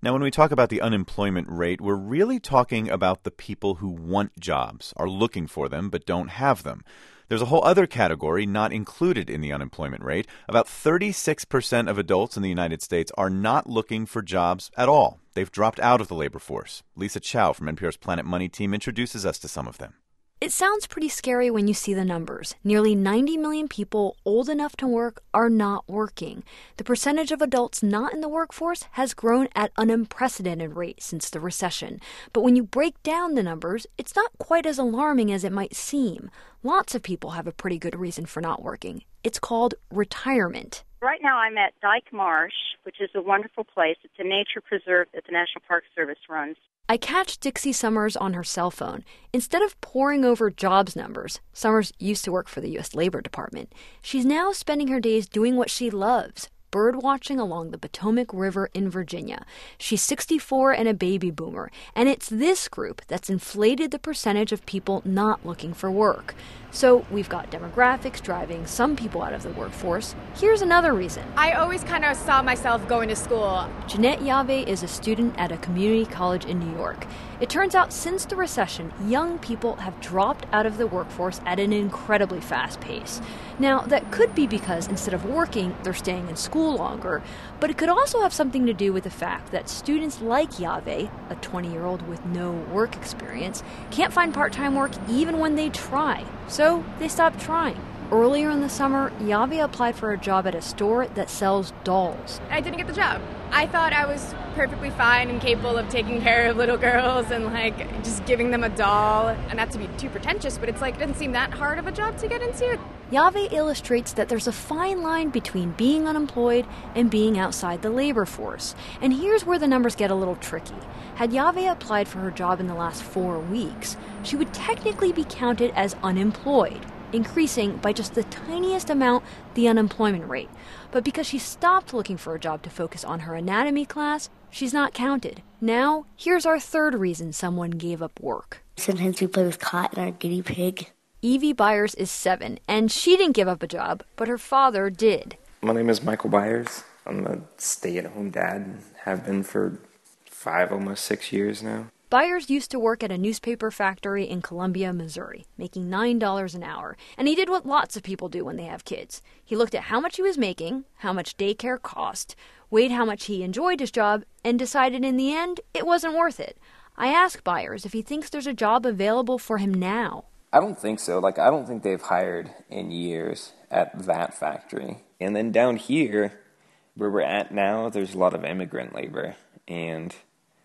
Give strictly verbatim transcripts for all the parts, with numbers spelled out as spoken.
Now, when we talk about the unemployment rate, we're really talking about the people who want jobs, are looking for them, but don't have them. There's a whole other category not included in the unemployment rate. About thirty-six percent of adults in the United States are not looking for jobs at all. They've dropped out of the labor force. Lisa Chow from N P R's Planet Money team introduces us to some of them. It sounds pretty scary when you see the numbers. Nearly ninety million people old enough to work are not working. The percentage of adults not in the workforce has grown at an unprecedented rate since the recession. But when you break down the numbers, it's not quite as alarming as it might seem. Lots of people have a pretty good reason for not working. It's called retirement. Right now I'm at Dyke Marsh, which is a wonderful place. It's a nature preserve that the National Park Service runs. I catch Dixie Summers on her cell phone. Instead of poring over jobs numbers, Summers used to work for the U S Labor Department, she's now spending her days doing what she loves, bird watching along the Potomac River in Virginia. She's sixty-four and a baby boomer, and it's this group that's inflated the percentage of people not looking for work. So we've got demographics driving some people out of the workforce. Here's another reason. I always kind of saw myself going to school. Jeanette Yave is a student at a community college in New York. It turns out since the recession, young people have dropped out of the workforce at an incredibly fast pace. Now, that could be because instead of working, they're staying in school longer, but it could also have something to do with the fact that students like Yave, a twenty-year-old with no work experience, can't find part-time work even when they try. So they stopped trying. Earlier in the summer, Yave applied for a job at a store that sells dolls. I didn't get the job. I thought I was perfectly fine and capable of taking care of little girls and, like, just giving them a doll. And not to be too pretentious, but it's like, it doesn't seem that hard of a job to get into. Yave illustrates that there's a fine line between being unemployed and being outside the labor force. And here's where the numbers get a little tricky. Had Yave applied for her job in the last four weeks, she would technically be counted as unemployed, increasing by just the tiniest amount the unemployment rate. But because she stopped looking for a job to focus on her anatomy class, she's not counted. Now, here's our third reason someone gave up work. Sometimes we play with Cot and our guinea pig. Evie Byers is seven, and she didn't give up a job, but her father did. My name is Michael Byers. I'm a stay-at-home dad and have been for five, almost six years now. Byers used to work at a newspaper factory in Columbia, Missouri, making nine dollars an hour. And he did what lots of people do when they have kids. He looked at how much he was making, how much daycare cost, weighed how much he enjoyed his job, and decided in the end it wasn't worth it. I asked Byers if he thinks there's a job available for him now. I don't think so. Like, I don't think they've hired in years at that factory. And then down here, where we're at now, there's a lot of immigrant labor. And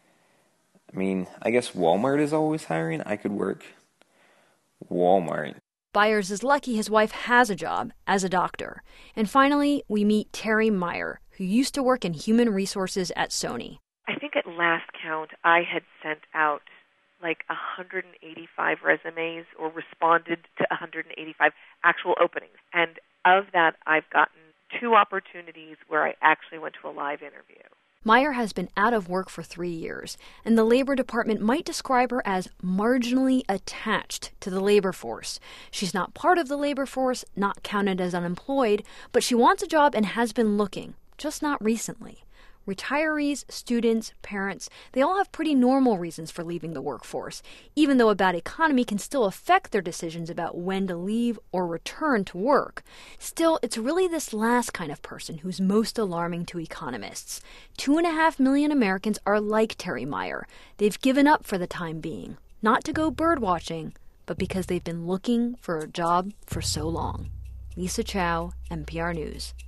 I mean, I guess Walmart is always hiring. I could work Walmart. Byers is lucky his wife has a job as a doctor. And finally, we meet Terry Meyer, who used to work in human resources at Sony. I think at last count, I had sent out like one hundred eighty-five resumes or responded to one hundred eighty-five actual openings. And of that, I've gotten two opportunities where I actually went to a live interview. Meyer has been out of work for three years, and the Labor Department might describe her as marginally attached to the labor force. She's not part of the labor force, not counted as unemployed, but she wants a job and has been looking, just not recently. Retirees, students, parents, they all have pretty normal reasons for leaving the workforce, even though a bad economy can still affect their decisions about when to leave or return to work. Still, it's really this last kind of person who's most alarming to economists. Two and a half million Americans are like Terry Meyer. They've given up for the time being, not to go bird watching, but because they've been looking for a job for so long. Lisa Chow, N P R News.